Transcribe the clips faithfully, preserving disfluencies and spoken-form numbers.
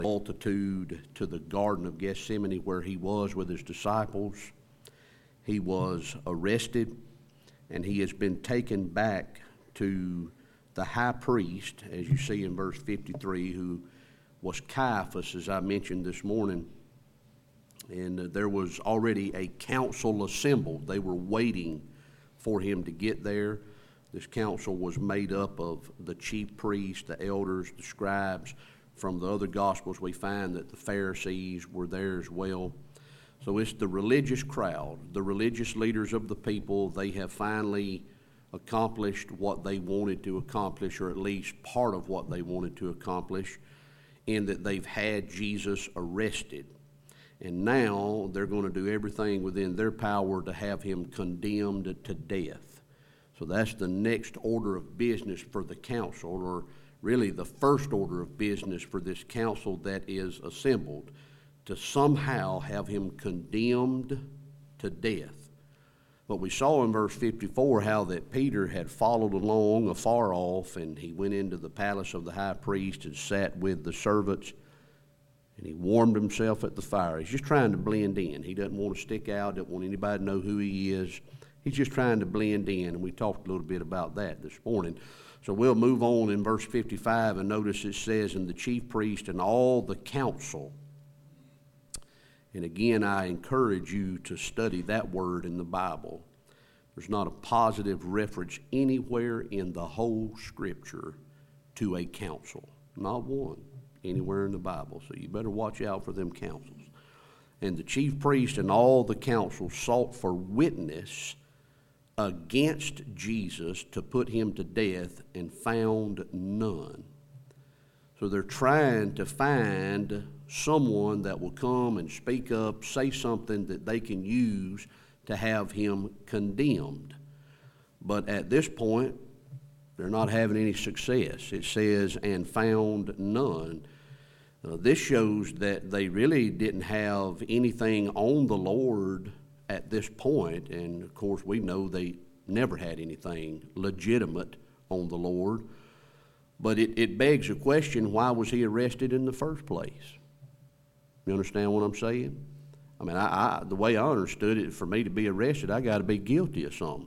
multitude to the Garden of Gethsemane where he was with his disciples. He was arrested, and he has been taken back to the high priest, as you see in verse fifty-three, who was Caiaphas, as I mentioned this morning. And uh, there was already a council assembled. They were waiting for him to get there. This council was made up of the chief priests, the elders, the scribes. From the other Gospels, we find that the Pharisees were there as well. So it's the religious crowd, the religious leaders of the people. They have finally accomplished what they wanted to accomplish, or at least part of what they wanted to accomplish, in that they've had Jesus arrested. And now they're going to do everything within their power to have him condemned to death. So that's the next order of business for the council, or really the first order of business for this council that is assembled, to somehow have him condemned to death. But we saw in verse fifty-four how that Peter had followed along afar off, and he went into the palace of the high priest and sat with the servants, and he warmed himself at the fire. He's just trying to blend in. He doesn't want to stick out, doesn't want anybody to know who he is. He's just trying to blend in, and we talked a little bit about that this morning. So we'll move on in verse fifty-five, and notice it says, "And the chief priest and all the council." And again, I encourage you to study that word in the Bible. There's not a positive reference anywhere in the whole Scripture to a council. Not one anywhere in the Bible. So you better watch out for them councils. "And the chief priest and all the council sought for witness against Jesus to put him to death, and found none." So they're trying to find someone that will come and speak up, say something that they can use to have him condemned. But at this point, they're not having any success. It says, "and found none." Uh, this shows that they really didn't have anything on the Lord at this point, and of course we know they never had anything legitimate on the Lord. But it, it begs a question, why was he arrested in the first place? You understand what I'm saying? I mean, I, I, the way I understood it, for me to be arrested, I got to be guilty of something.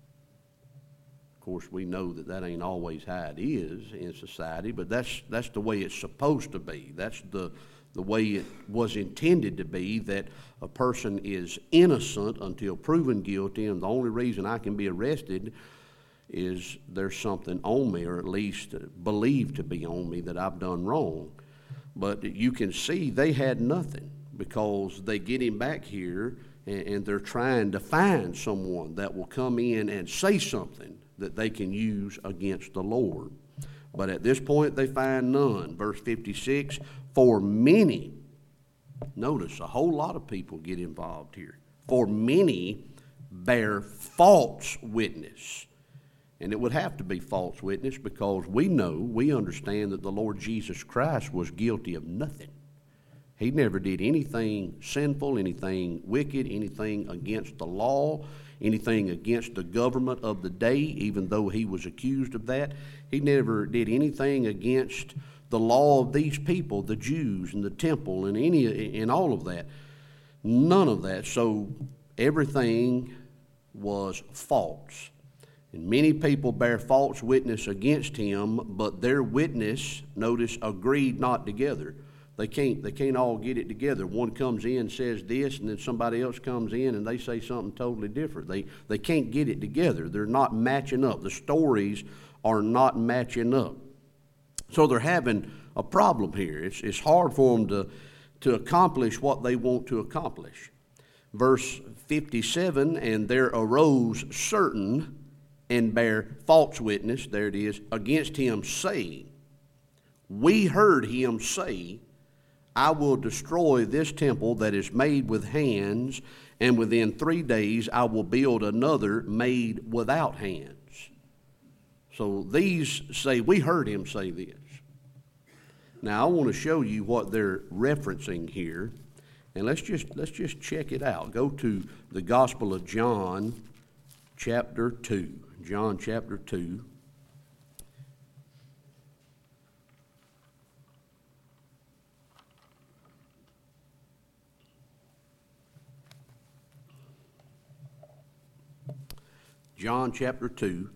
Of course, we know that that ain't always how it is in society, but that's that's the way it's supposed to be. That's the the way it was intended to be, that a person is innocent until proven guilty, and the only reason I can be arrested is there's something on me, or at least believed to be on me, that I've done wrong. But you can see they had nothing, because they get him back here, and, and they're trying to find someone that will come in and say something that they can use against the Lord. But at this point they find none. Verse fifty-six, "For many," notice a whole lot of people get involved here, "for many bear false witness." And it would have to be false witness, because we know, we understand that the Lord Jesus Christ was guilty of nothing. He never did anything sinful, anything wicked, anything against the law, anything against the government of the day, even though he was accused of that. He never did anything against the law of these people, the Jews and the temple and any and all of that. None of that. So everything was false. And many people bear false witness against him, but their witness, notice, agreed not together. They can't, they can't all get it together. One comes in and says this, and then somebody else comes in and they say something totally different. They, they can't get it together. They're not matching up. The stories are not matching up. So they're having a problem here. It's, it's hard for them to, to accomplish what they want to accomplish. Verse fifty-seven, "And there arose certain and bear false witness," there it is, "against him, saying, We heard him say, I will destroy this temple that is made with hands, and within three days I will build another made without hands." So these say, we heard him say this. Now I want to show you what they're referencing here, and let's just let's just check it out. Go to the Gospel of John, chapter two. John chapter two. John chapter two.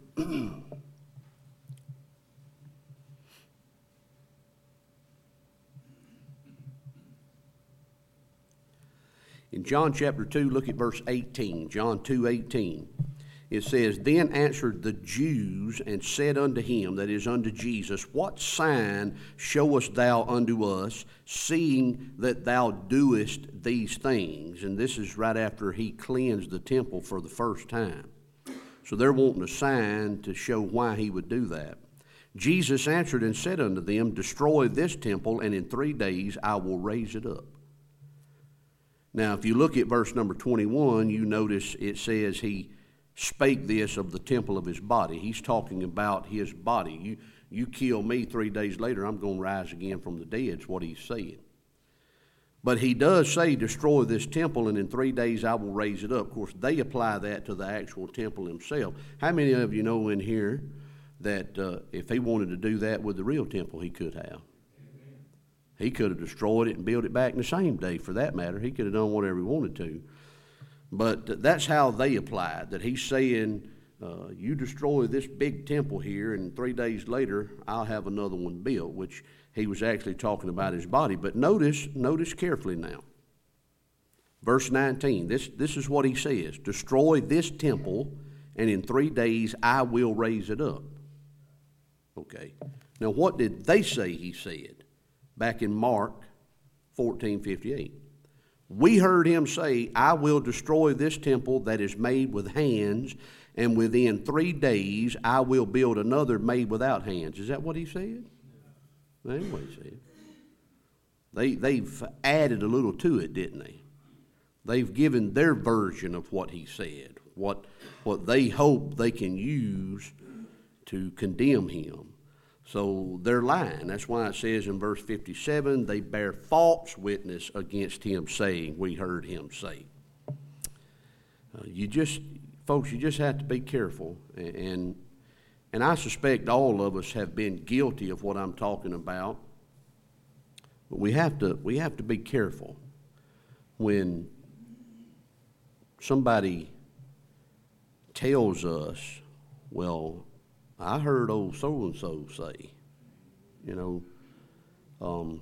In John chapter two, look at verse eighteen. John two eighteen. It says, Then answered the Jews and said unto him, that is, unto Jesus, What sign showest thou unto us, seeing that thou doest these things? And this is right after he cleansed the temple for the first time. So they're wanting a sign to show why he would do that. Jesus answered and said unto them, Destroy this temple, and in three days I will raise it up. Now, if you look at verse number twenty-one, you notice it says he spake this of the temple of his body. He's talking about his body. You, you kill me, three days later, I'm going to rise again from the dead, is what he's saying. But he does say, destroy this temple, and in three days I will raise it up. Of course, they apply that to the actual temple himself. How many of you know in here that uh, if he wanted to do that with the real temple, he could have? He could have destroyed it and built it back in the same day, for that matter. He could have done whatever he wanted to. But that's how they apply it, that he's saying, uh, you destroy this big temple here, and three days later, I'll have another one built, which he was actually talking about his body. But notice, notice carefully now. Verse nineteen, this, this is what he says, destroy this temple, and in three days I will raise it up. Okay. Now, what did they say he said back in Mark fourteen fifty-eight? We heard him say, I will destroy this temple that is made with hands, and within three days I will build another made without hands. Is that what he said? That's what he said. They, they've added a little to it, didn't they? They've given their version of what he said, what, what they hope they can use to condemn him. So they're lying. That's why it says in verse fifty-seven, they bear false witness against him, saying, we heard him say. Uh, you just, folks, you just have to be careful. And, and I suspect all of us have been guilty of what I'm talking about. But we have to, we have to be careful when somebody tells us, well, I heard old so-and-so say, you know, um,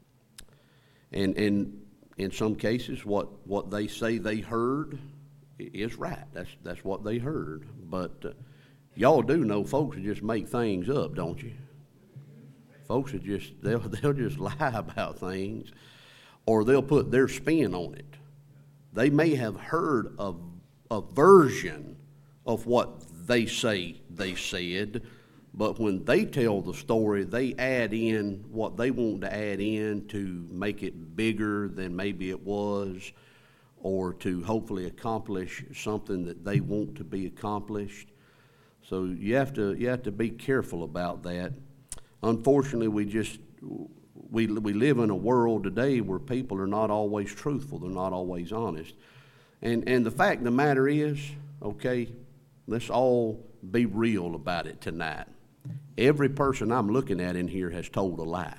and, and in some cases what, what they say they heard is right. That's, that's what they heard. But uh, y'all do know folks will just make things up, don't you? Folks will just, they'll, they'll just lie about things, or they'll put their spin on it. They may have heard a, a version of what they say they said, but when they tell the story, they add in what they want to add in to make it bigger than maybe it was, or to hopefully accomplish something that they want to be accomplished. So you have to you have to be careful about that. Unfortunately, we just we we live in a world today where people are not always truthful. They're not always honest. And and the fact of the matter is, okay, let's all be real about it tonight. Every person I'm looking at in here has told a lie.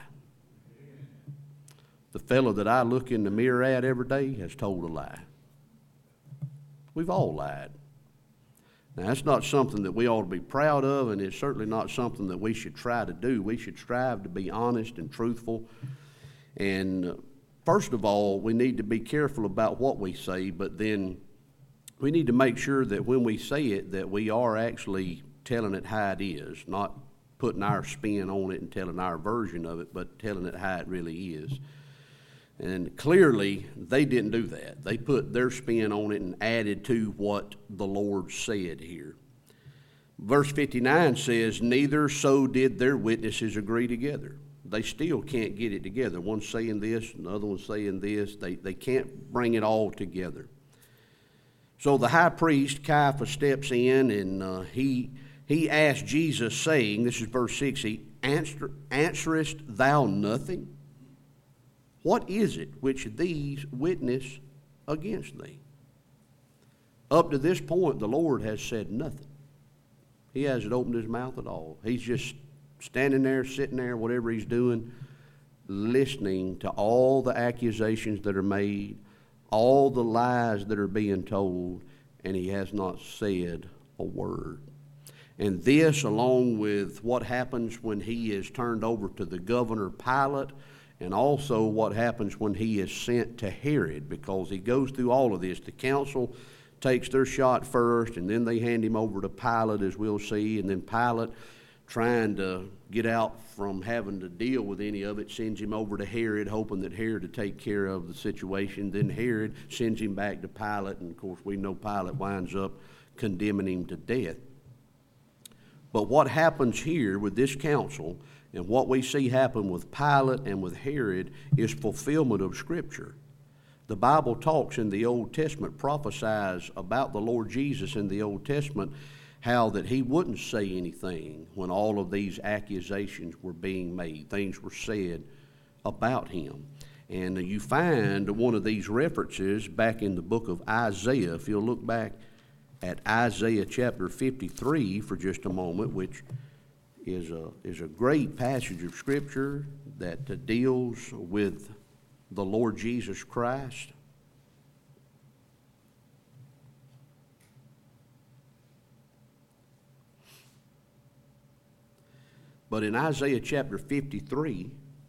The fellow that I look in the mirror at every day has told a lie. We've all lied. Now, that's not something that we ought to be proud of, and it's certainly not something that we should try to do. We should strive to be honest and truthful. And uh, first of all, we need to be careful about what we say, but then we need to make sure that when we say it, that we are actually telling it how it is, not putting our spin on it and telling our version of it, but telling it how it really is. And clearly, they didn't do that. They put their spin on it and added to what the Lord said here. Verse fifty-nine says, neither so did their witnesses agree together. They still can't get it together. One's saying this, and the other one's saying this. They, they can't bring it all together. So the high priest, Caiaphas, steps in, and uh, he he asked Jesus, saying, this is verse sixty, Answer, answerest thou nothing? What is it which these witness against thee? Up to this point, the Lord has said nothing. He hasn't opened his mouth at all. He's just standing there, sitting there, whatever he's doing, listening to all the accusations that are made, all the lies that are being told, and he has not said a a word. And this, along with what happens when he is turned over to the governor Pilate, and also what happens when he is sent to Herod, because he goes through all of this. The council takes their shot first, and then they hand him over to Pilate, as we'll see, and then Pilate, trying to get out from having to deal with any of it, sends him over to Herod, hoping that Herod would take care of the situation. Then Herod sends him back to Pilate, and of course we know Pilate winds up condemning him to death. But what happens here with this council, and what we see happen with Pilate and with Herod, is fulfillment of Scripture. The Bible talks in the Old Testament, prophesies about the Lord Jesus in the Old Testament, how that he wouldn't say anything when all of these accusations were being made. Things were said about him. And you find one of these references back in the book of Isaiah. If you'll look back at Isaiah chapter fifty-three for just a moment, which is a, is a great passage of Scripture that uh, deals with the Lord Jesus Christ. But in Isaiah chapter fifty-three,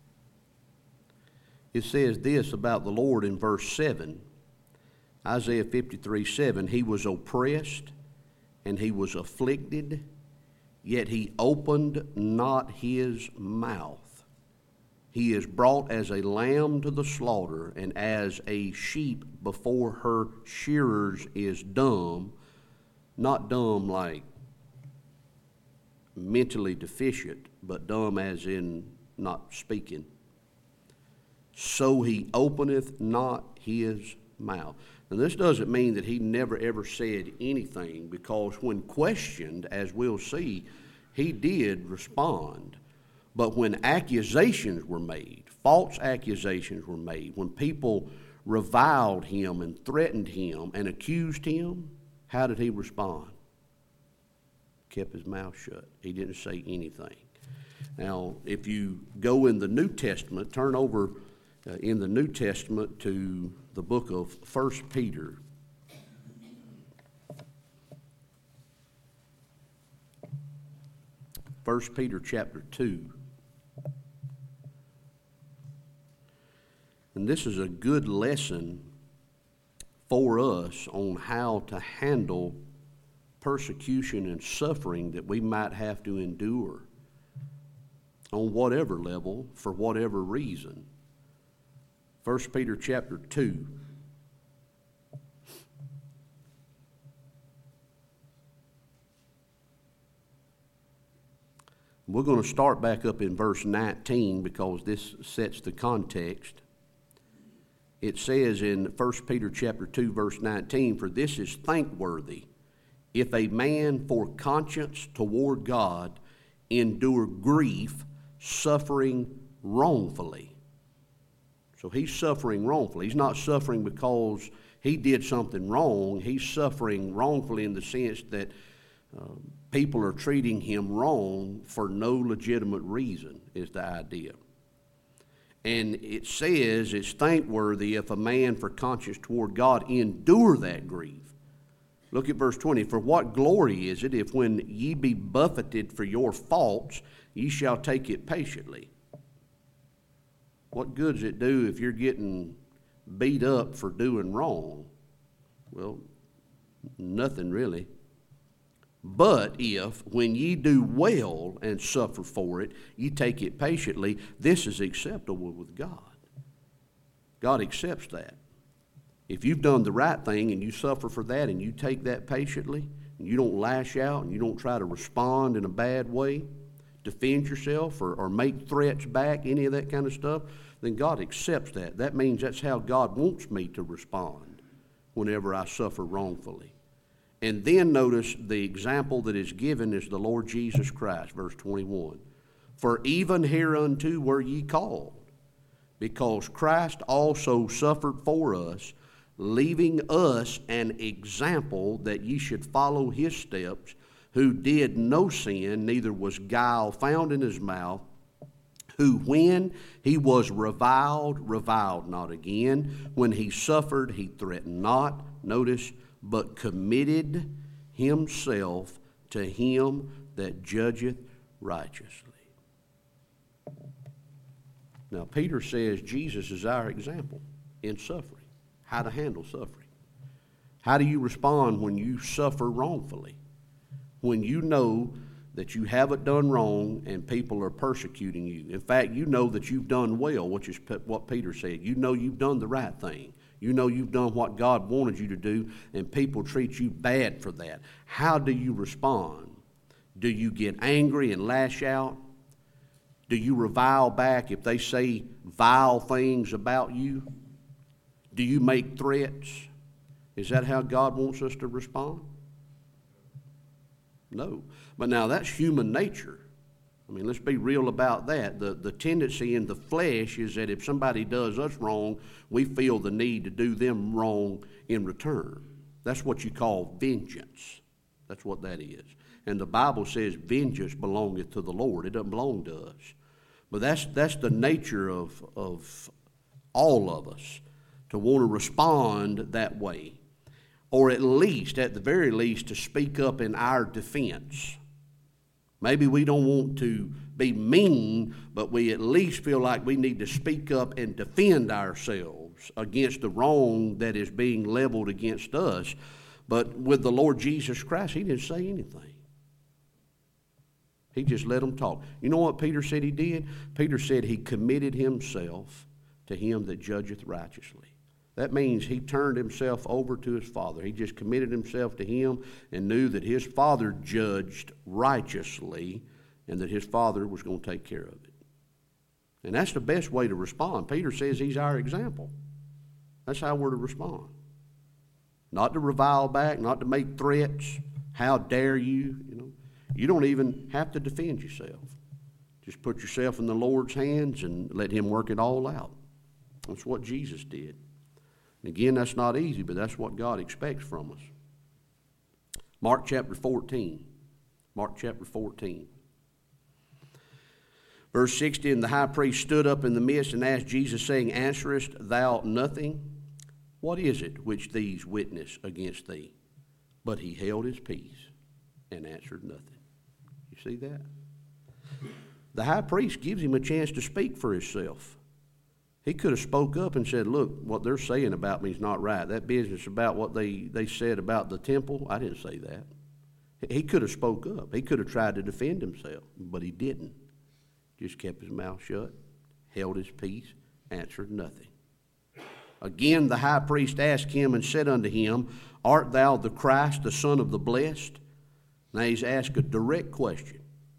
it says this about the Lord in verse seven. Isaiah fifty-three, seven, he was oppressed and he was afflicted, yet he opened not his mouth. He is brought as a lamb to the slaughter, and as a sheep before her shearers is dumb, not dumb like mentally deficient, but dumb as in not speaking. So he openeth not his mouth. Now, this doesn't mean that he never ever said anything, because when questioned, as we'll see, he did respond. But when accusations were made, false accusations were made, when people reviled him and threatened him and accused him, how did he respond? Kept his mouth shut. He didn't say anything. Now, if you go in the New Testament, turn over uh, in the New Testament to the book of First Peter. First Peter chapter two. And this is a good lesson for us on how to handle persecution and suffering that we might have to endure on whatever level, for whatever reason. First Peter chapter two. We're going to start back up in verse nineteen, because this sets the context. It says in First Peter chapter two, verse nineteen, for this is thankworthy, if a man for conscience toward God endure grief, suffering wrongfully. So he's suffering wrongfully. He's not suffering because he did something wrong. He's suffering wrongfully in the sense that uh, people are treating him wrong for no legitimate reason, is the idea. And it says it's thankworthy if a man for conscience toward God endure that grief. Look at verse twenty. For what glory is it if when ye be buffeted for your faults, ye shall take it patiently? What good does it do if you're getting beat up for doing wrong? Well, nothing really. But if, when ye do well and suffer for it, ye take it patiently, this is acceptable with God. God accepts that. If you've done the right thing and you suffer for that and you take that patiently, and you don't lash out and you don't try to respond in a bad way, defend yourself or, or make threats back, any of that kind of stuff, then God accepts that. That means that's how God wants me to respond whenever I suffer wrongfully. And then notice the example that is given is the Lord Jesus Christ, verse twenty-one. For even hereunto were ye called, because Christ also suffered for us, leaving us an example that ye should follow his steps, who did no sin, neither was guile found in his mouth, who when he was reviled, reviled not again. When he suffered, he threatened not, notice, but committed himself to him that judgeth righteously. Now, Peter says Jesus is our example in suffering, how to handle suffering. How do you respond when you suffer wrongfully? When you know that you haven't done wrong and people are persecuting you. In fact, you know that you've done well, which is what Peter said. You know you've done the right thing. You know you've done what God wanted you to do, and people treat you bad for that. How do you respond? Do you get angry and lash out? Do you revile back if they say vile things about you? Do you make threats? Is that how God wants us to respond? No. But now that's human nature. I mean, let's be real about that. The, the tendency in the flesh is that if somebody does us wrong, we feel the need to do them wrong in return. That's what you call vengeance. That's what that is. And the Bible says vengeance belongeth to the Lord. It doesn't belong to us. But that's that's the nature of, of all of us, to want to respond that way. Or at least, at the very least, to speak up in our defense. Maybe we don't want to be mean, but we at least feel like we need to speak up and defend ourselves against the wrong that is being leveled against us. But with the Lord Jesus Christ, he didn't say anything. He just let them talk. You know what Peter said he did? Peter said he committed himself to him that judgeth righteously. That means he turned himself over to his Father. He just committed himself to him and knew that his Father judged righteously and that his Father was going to take care of it. And that's the best way to respond. Peter says he's our example. That's how we're to respond. Not to revile back, not to make threats. How dare you? You know, you don't even have to defend yourself. Just put yourself in the Lord's hands and let him work it all out. That's what Jesus did. Again, that's not easy, but that's what God expects from us. Mark chapter fourteen. Mark chapter fourteen. Verse sixty, and the high priest stood up in the midst and asked Jesus, saying, Answerest thou nothing? What is it which these witness against thee? But he held his peace and answered nothing. You see that? The high priest gives him a chance to speak for himself. He could have spoke up and said, look, what they're saying about me is not right. That business about what they, they said about the temple, I didn't say that. He could have spoke up. He could have tried to defend himself, but he didn't. Just kept his mouth shut, held his peace, answered nothing. Again, the high priest asked him and said unto him, Art thou the Christ, the Son of the Blessed? Now he's asked a direct question.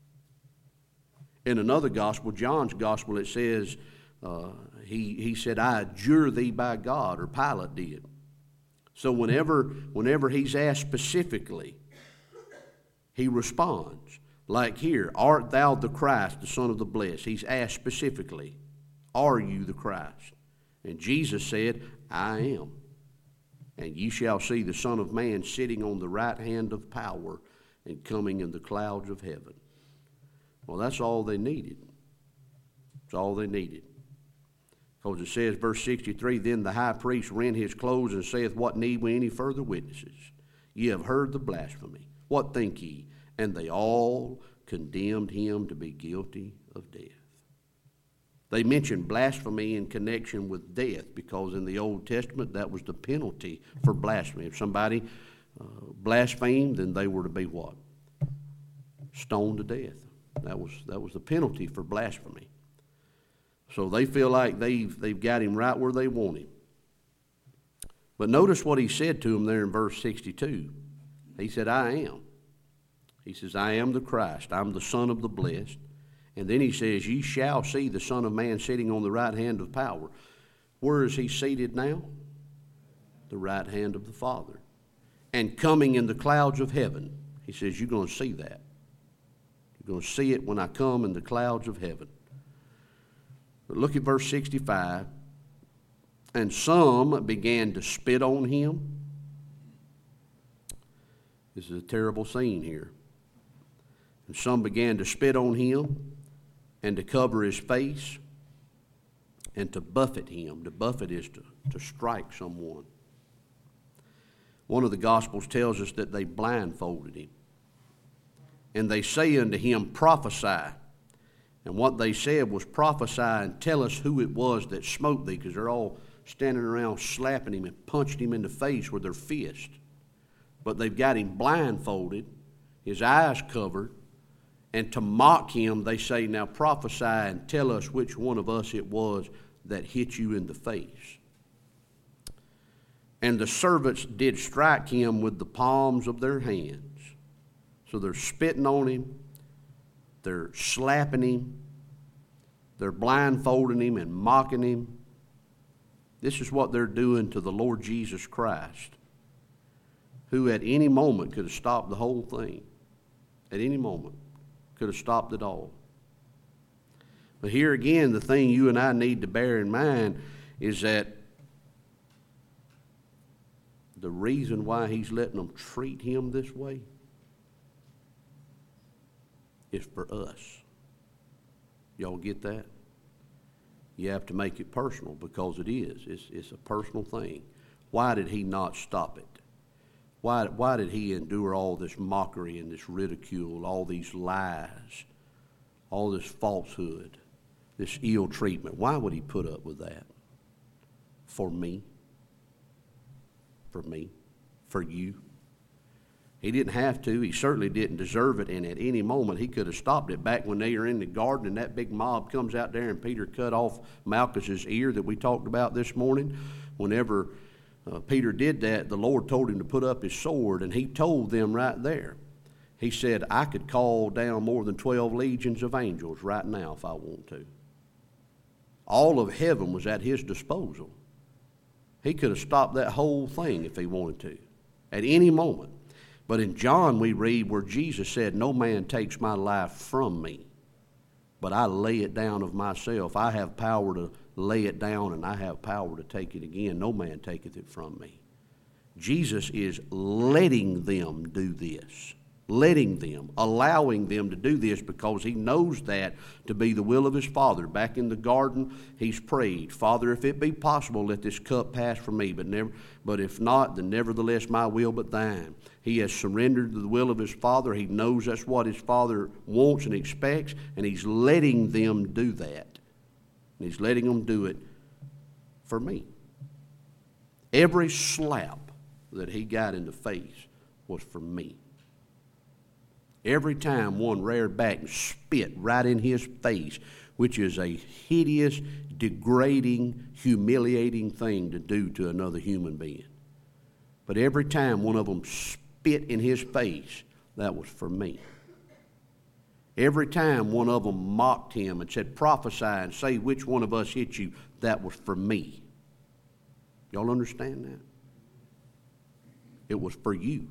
In another gospel, John's gospel, it says, uh, he, he said, I adjure thee by God, or Pilate did. So whenever, whenever he's asked specifically, he responds. Like here, art thou the Christ, the Son of the Blessed? He's asked specifically, are you the Christ? And Jesus said, I am. And ye shall see the Son of Man sitting on the right hand of power and coming in the clouds of heaven. Well, that's all they needed. That's all they needed. Because it says, verse sixty-three, Then the high priest rent his clothes and saith, What need we any further witnesses? Ye have heard the blasphemy. What think ye? And they all condemned him to be guilty of death. They mentioned blasphemy in connection with death because in the Old Testament that was the penalty for blasphemy. If somebody uh, blasphemed, then they were to be what? Stoned to death. That was that was the penalty for blasphemy. So they feel like they've they've got him right where they want him. But notice what he said to him there in verse sixty-two. He said, I am. He says, I am the Christ. I'm the Son of the Blessed. And then he says, Ye shall see the Son of Man sitting on the right hand of power. Where is he seated now? The right hand of the Father. And coming in the clouds of heaven. He says, you're going to see that. You're going to see it when I come in the clouds of heaven. But look at verse sixty-five. And some began to spit on him. This is a terrible scene here. And some began to spit on him and to cover his face and to buffet him. To buffet is to, to strike someone. One of the Gospels tells us that they blindfolded him. And they say unto him, prophesy. And what they said was, prophesy and tell us who it was that smote thee, because they're all standing around slapping him and punching him in the face with their fist. But they've got him blindfolded, his eyes covered, and to mock him, they say, now prophesy and tell us which one of us it was that hit you in the face. And the servants did strike him with the palms of their hands. So they're spitting on him, they're slapping him, they're blindfolding him and mocking him. This is what they're doing to the Lord Jesus Christ, who at any moment could have stopped the whole thing. At any moment could have stopped it all. But here again, the thing you and I need to bear in mind is that the reason why he's letting them treat him this way is for us. Y'all get that? You have to make it personal, because it is. It's, it's a personal thing. Why did he not stop it? Why, why did he endure all this mockery and this ridicule, all these lies, all this falsehood, this ill treatment? Why would he put up with that? For me. For me. For you. He didn't have to. He certainly didn't deserve it. And at any moment, he could have stopped it. Back when they were in the garden and that big mob comes out there and Peter cut off Malchus's ear that we talked about this morning. Whenever uh, Peter did that, the Lord told him to put up his sword. And he told them right there. He said, I could call down more than twelve legions of angels right now if I want to. All of heaven was at his disposal. He could have stopped that whole thing if he wanted to, at any moment. But in John we read where Jesus said, no man takes my life from me, but I lay it down of myself. I have power to lay it down, and I have power to take it again. No man taketh it from me. Jesus is letting them do this. Letting them, allowing them to do this, because he knows that to be the will of his Father. Back in the garden, he's prayed, Father, if it be possible, let this cup pass from me, but never, but if not, then nevertheless my will but thine. He has surrendered to the will of his Father. He knows that's what his Father wants and expects, and he's letting them do that. And he's letting them do it for me. Every slap that he got in the face was for me. Every time one reared back and spit right in his face, which is a hideous, degrading, humiliating thing to do to another human being. But every time one of them spit in his face, that was for me. Every time one of them mocked him and said, prophesy and say which one of us hit you, that was for me. Y'all understand that? It was for you.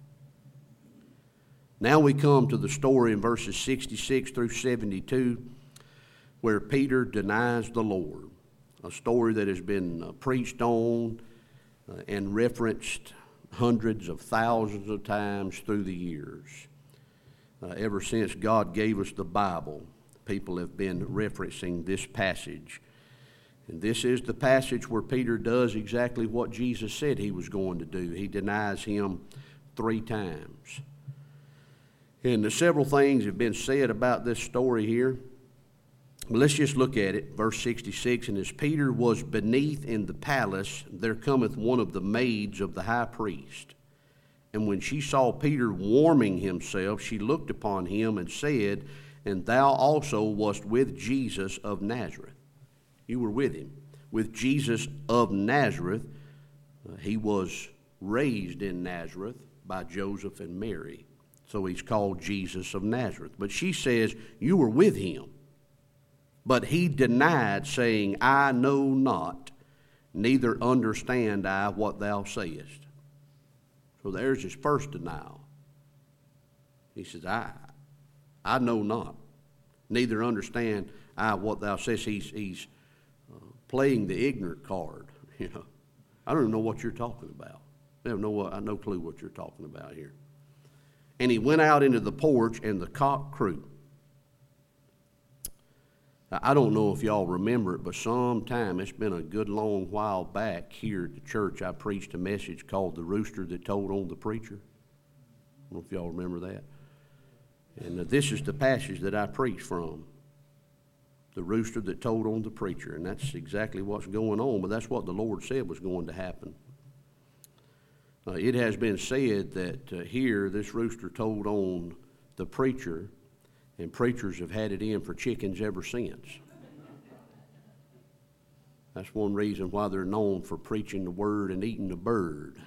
Now we come to the story in verses sixty-six through seventy-two where Peter denies the Lord, a story that has been uh, preached on uh, and referenced hundreds of thousands of times through the years. Uh, ever since God gave us the Bible, people have been referencing this passage. And this is the passage where Peter does exactly what Jesus said he was going to do. He denies him three times. And several things have been said about this story here. But let's just look at it. Verse sixty-six, and as Peter was beneath in the palace, there cometh one of the maids of the high priest. And when she saw Peter warming himself, she looked upon him and said, and thou also wast with Jesus of Nazareth. You were with him. With Jesus of Nazareth. Uh, he was raised in Nazareth by Joseph and Mary. So he's called Jesus of Nazareth. But she says, you were with him. But he denied, saying, I know not, neither understand I what thou sayest. So there's his first denial. He says, I, I know not, neither understand I what thou sayest. He's, he's uh, playing the ignorant card. You know, I don't even know what you're talking about. I have no, I have no clue what you're talking about here. And he went out into the porch, and the cock crew. I don't know if y'all remember it, but sometime, it's been a good long while back here at the church, I preached a message called The Rooster That Told on the Preacher. I don't know if y'all remember that. And uh, this is the passage that I preached from. The rooster that told on the preacher. And that's exactly what's going on, but that's what the Lord said was going to happen. Uh, it has been said that uh, here, this rooster told on the preacher, and preachers have had it in for chickens ever since. That's one reason why they're known for preaching the word and eating the bird.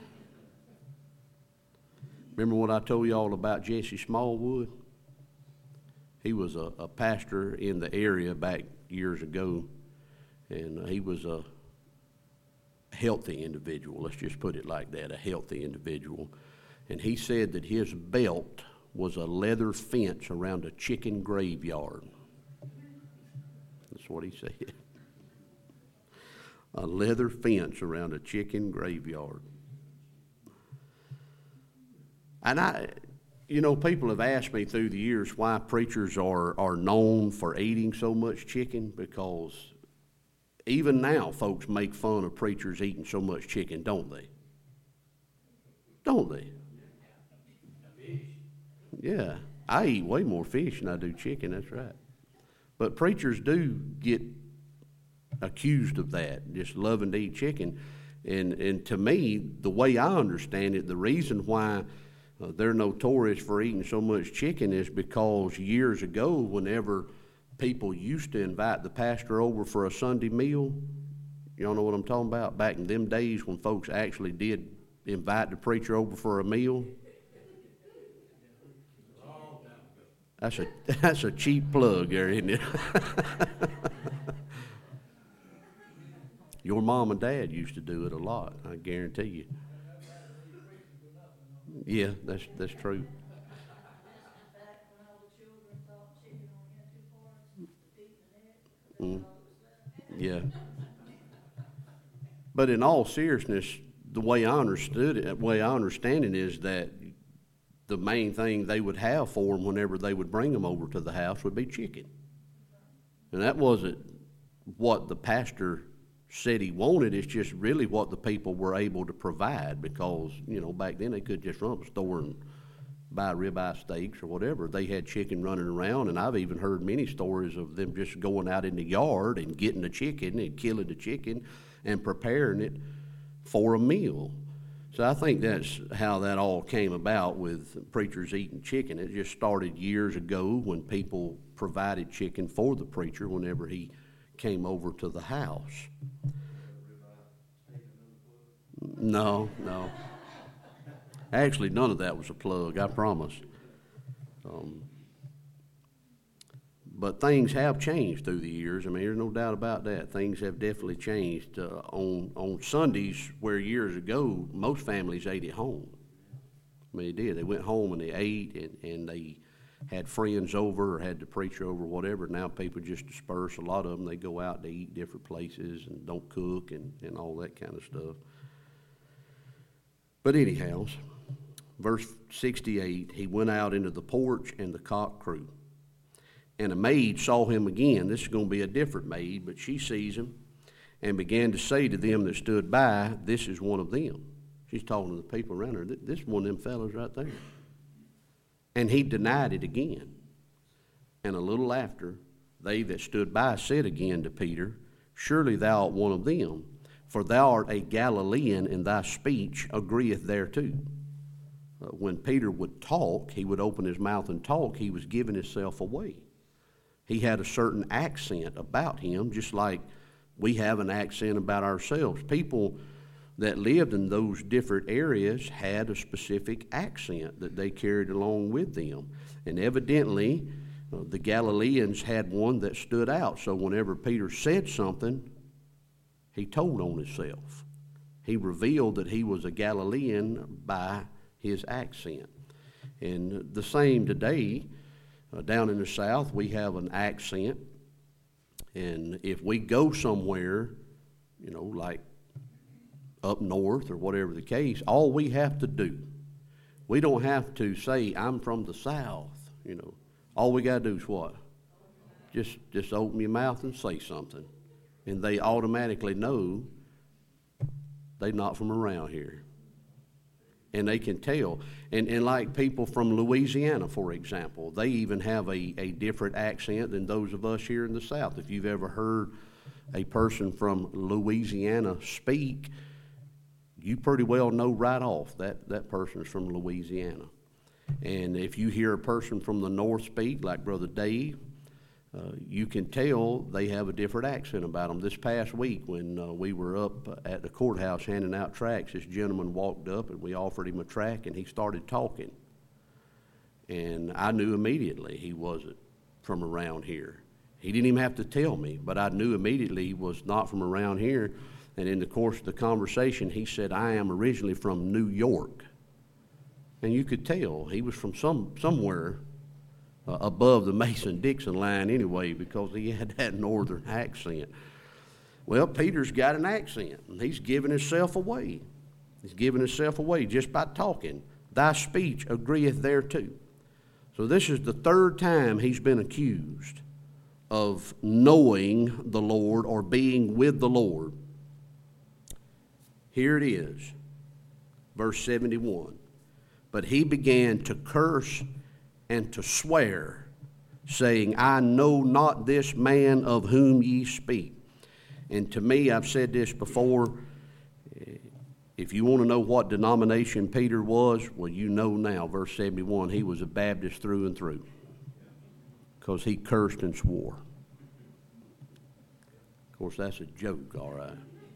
Remember what I told y'all about Jesse Smallwood? He was a, a pastor in the area back years ago, and uh, he was a healthy individual. Let's just put it like that, a healthy individual. And he said that his belt was a leather fence around a chicken graveyard. That's what he said. A leather fence around a chicken graveyard. And I, you know, people have asked me through the years why preachers are, are known for eating so much chicken, because even now folks make fun of preachers eating so much chicken, don't they? Don't they? Yeah, I eat way more fish than I do chicken, that's right. But preachers do get accused of that, just loving to eat chicken. And, and to me, the way I understand it, the reason why uh, they're notorious for eating so much chicken is because years ago, whenever people used to invite the pastor over for a Sunday meal, y'all know what I'm talking about? Back in them days when folks actually did invite the preacher over for a meal. That's a that's a cheap plug there, isn't it? Your mom and dad used to do it a lot, I guarantee you. Yeah, that's that's true. Mm. Yeah. But in all seriousness, the way I understood it, the way I understand it is that the main thing they would have for them whenever they would bring them over to the house would be chicken. And that wasn't what the pastor said he wanted. It's just really what the people were able to provide, because, you know, back then they could just run to the store and buy ribeye steaks or whatever. They had chicken running around, and I've even heard many stories of them just going out in the yard and getting the chicken and killing the chicken and preparing it for a meal. So I think that's how that all came about with preachers eating chicken. It just started years ago when people provided chicken for the preacher whenever he came over to the house. No, no. Actually, none of that was a plug, I promise. Um, but things have changed through the years. I mean, there's no doubt about that. Things have definitely changed. Uh, on on Sundays, where years ago most families ate at home. I mean, they did. They went home and they ate, and, and they had friends over or had the preacher over, whatever. Now people just disperse. A lot of them, they go out, they eat different places and don't cook and, and all that kind of stuff. But anyhow, verse sixty-eight, he went out into the porch and the cock crew. And a maid saw him again. This is going to be a different maid, but she sees him and began to say to them that stood by, this is one of them. She's talking to the people around her. This is one of them fellows right there. And he denied it again. And a little after, they that stood by said again to Peter, surely thou art one of them, for thou art a Galilean, and thy speech agreeth thereto. Uh, when Peter would talk, he would open his mouth and talk, he was giving himself away. He had a certain accent about him, just like we have an accent about ourselves. People that lived in those different areas had a specific accent that they carried along with them. And evidently, uh, the Galileans had one that stood out. So whenever Peter said something, he told on himself. He revealed that he was a Galilean by his accent. And the same today. Uh, down in the South, we have an accent, and if we go somewhere, you know, like up north or whatever the case, all we have to do, we don't have to say, I'm from the South, you know. All we got to do is what? just, just open your mouth and say something. And they automatically know they're not from around here. And they can tell. And, and like people from Louisiana, for example, they even have a, a different accent than those of us here in the South. If you've ever heard a person from Louisiana speak, you pretty well know right off that that person's from Louisiana. And if you hear a person from the North speak, like Brother Dave, uh, you can tell they have a different accent about them. This past week when uh, we were up at the courthouse handing out tracts, this gentleman walked up and we offered him a tract and he started talking. And I knew immediately he wasn't from around here. He didn't even have to tell me, but I knew immediately he was not from around here. And in the course of the conversation, he said, I am originally from New York. And you could tell he was from some somewhere uh, above the Mason-Dixon line anyway, because he had that northern accent. Well, Peter's got an accent, and he's giving himself away. He's giving himself away just by talking. Thy speech agreeth thereto. So this is the third time he's been accused of knowing the Lord or being with the Lord. Here it is, verse seventy-one. But he began to curse and to swear, saying, I know not this man of whom ye speak. And to me, I've said this before, if you want to know what denomination Peter was, well, you know now, verse seventy-one, he was a Baptist through and through, because he cursed and swore. Of course, that's a joke, all right.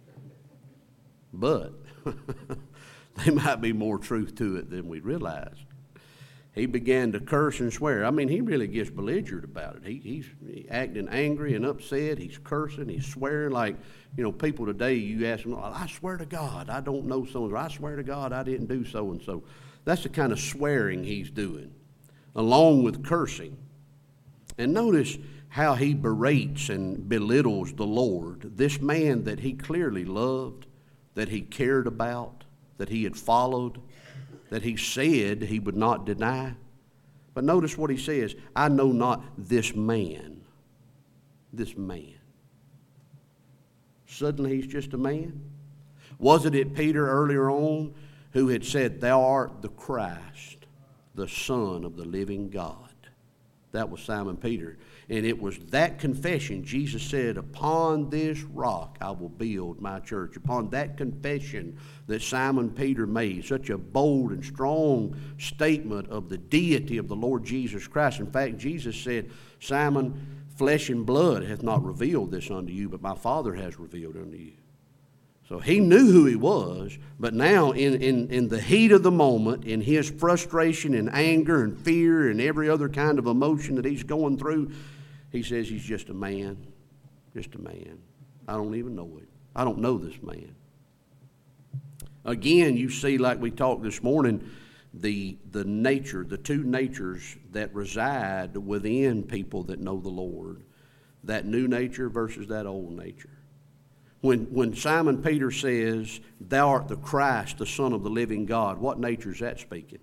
But there might be more truth to it than we realized. He began to curse and swear. I mean, he really gets belligerent about it. He, he's acting angry and upset. He's cursing. He's swearing like, you know, people today, you ask them, I swear to God, I don't know so-and-so. I swear to God, I didn't do so-and-so. That's the kind of swearing he's doing, along with cursing. And notice how he berates and belittles the Lord, this man that he clearly loved, that he cared about, that he had followed, that he said he would not deny. But notice what he says, I know not this man. This man. Suddenly he's just a man? Wasn't it Peter earlier on who had said, Thou art the Christ, the Son of the living God? That was Simon Peter. And it was that confession, Jesus said, upon this rock I will build my church. Upon that confession that Simon Peter made, such a bold and strong statement of the deity of the Lord Jesus Christ. In fact, Jesus said, Simon, flesh and blood hath not revealed this unto you, but my Father has revealed unto you. So he knew who he was, but now in, in, in the heat of the moment, in his frustration and anger and fear and every other kind of emotion that he's going through, he says he's just a man, just a man. I don't even know it. I don't know this man. Again, you see, like we talked this morning, the, the nature, the two natures that reside within people that know the Lord, that new nature versus that old nature. When, when Simon Peter says, Thou art the Christ, the Son of the living God, what nature is that speaking?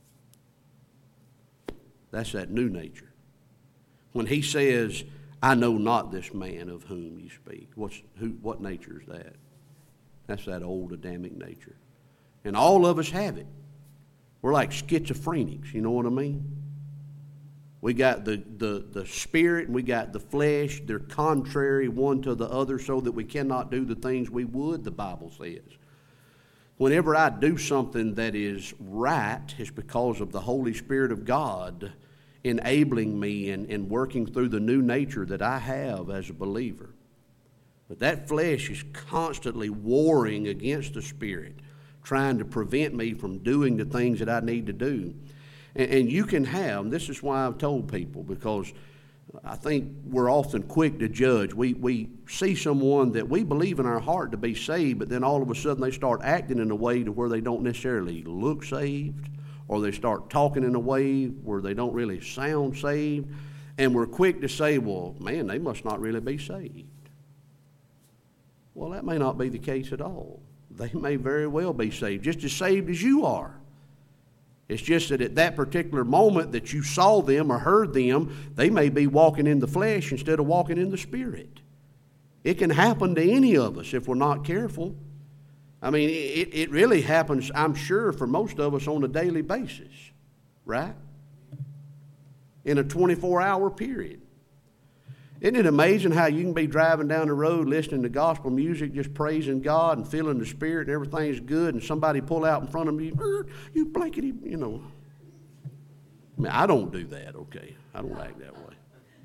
That's that new nature. When he says, I know not this man of whom you speak, what's, who, what nature is that? That's that old Adamic nature. And all of us have it. We're like schizophrenics, you know what I mean? We got the, the, the spirit and we got the flesh. They're contrary one to the other so that we cannot do the things we would, the Bible says. Whenever I do something that is right, it's because of the Holy Spirit of God enabling me and, and working through the new nature that I have as a believer. But that flesh is constantly warring against the Spirit, trying to prevent me from doing the things that I need to do. And you can have, this is why I've told people, because I think we're often quick to judge. We we see someone that we believe in our heart to be saved, but then all of a sudden they start acting in a way to where they don't necessarily look saved, or they start talking in a way where they don't really sound saved, and we're quick to say, well, man, they must not really be saved. Well, that may not be the case at all. They may very well be saved, just as saved as you are. It's just that at that particular moment that you saw them or heard them, they may be walking in the flesh instead of walking in the Spirit. It can happen to any of us if we're not careful. I mean, it, it really happens, I'm sure, for most of us on a daily basis, right? In a twenty-four hour period. Isn't it amazing how you can be driving down the road listening to gospel music, just praising God and feeling the Spirit and everything's good, and somebody pull out in front of you, you blankety, you know. I mean, I don't do that, okay? I don't act that way.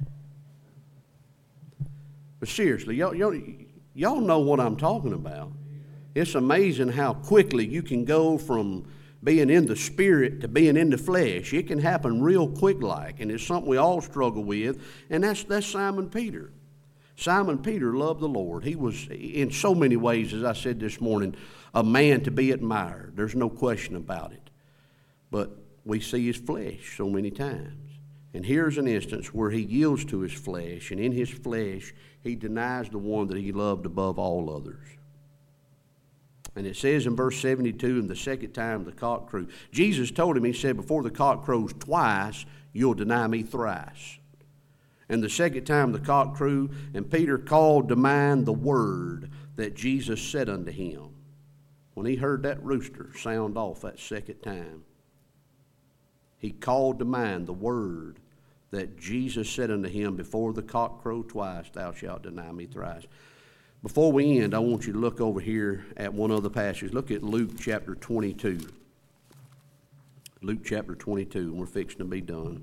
But seriously, y'all, y'all, y'all know what I'm talking about. It's amazing how quickly you can go from being in the Spirit to being in the flesh. It can happen real quick like, and it's something we all struggle with, and that's, that's Simon Peter. Simon Peter loved the Lord. He was, in so many ways, as I said this morning, a man to be admired. There's no question about it. But we see his flesh so many times. And here's an instance where he yields to his flesh, and in his flesh he denies the one that he loved above all others. And it says in verse seventy-two, and the second time the cock crew. Jesus told him, he said, before the cock crows twice, you'll deny me thrice. And the second time the cock crew, and Peter called to mind the word that Jesus said unto him. When he heard that rooster sound off that second time, he called to mind the word that Jesus said unto him, before the cock crow twice, thou shalt deny me thrice. Before we end, I want you to look over here at one other passage. Look at Luke chapter twenty-two. Luke chapter twenty-two, and we're fixing to be done.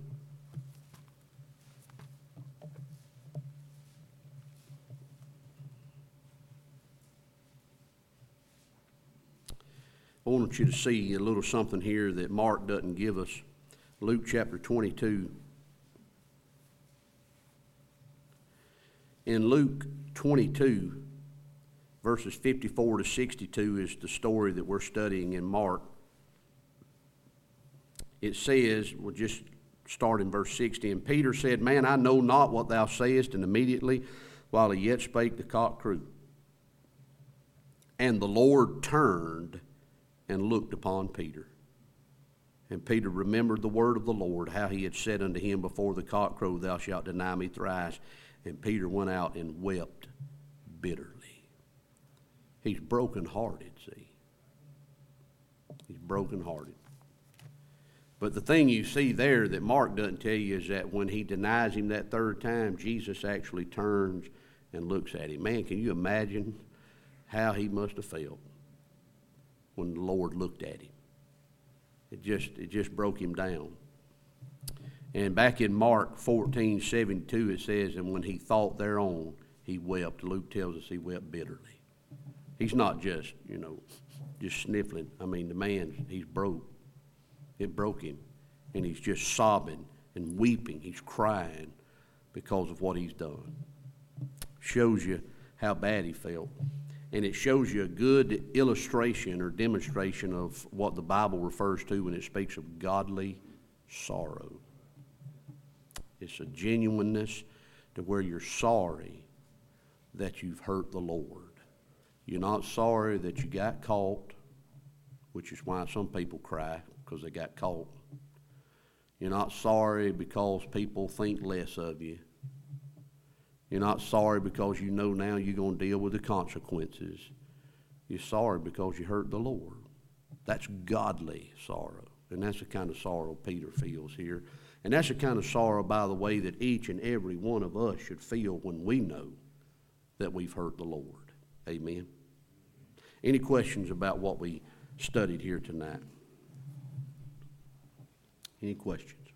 I want you to see a little something here that Mark doesn't give us. Luke chapter twenty-two. In Luke twenty-two, verses fifty-four to sixty-two is the story that we're studying in Mark. It says, we'll just start in verse sixty, and Peter said, Man, I know not what thou sayest, and immediately, while he yet spake, the cock crew. And the Lord turned and looked upon Peter. And Peter remembered the word of the Lord, how he had said unto him, before the cock crow, thou shalt deny me thrice. And Peter went out and wept bitterly. He's brokenhearted, see. He's brokenhearted. But the thing you see there that Mark doesn't tell you is that when he denies him that third time, Jesus actually turns and looks at him. Man, can you imagine how he must have felt when the Lord looked at him? It just, it just broke him down. And back in Mark fourteen seventy-two, it says, and when he thought thereon, he wept. Luke tells us he wept bitterly. He's not just, you know, just sniffling. I mean, the man, he's broke. It broke him. And he's just sobbing and weeping. He's crying because of what he's done. Shows you how bad he felt. And it shows you a good illustration or demonstration of what the Bible refers to when it speaks of godly sorrow. It's a genuineness to where you're sorry that you've hurt the Lord. You're not sorry that you got caught, which is why some people cry, because they got caught. You're not sorry because people think less of you. You're not sorry because you know now you're going to deal with the consequences. You're sorry because you hurt the Lord. That's godly sorrow. And that's the kind of sorrow Peter feels here. And that's the kind of sorrow, by the way, that each and every one of us should feel when we know that we've hurt the Lord. Amen. Any questions about what we studied here tonight? Any questions?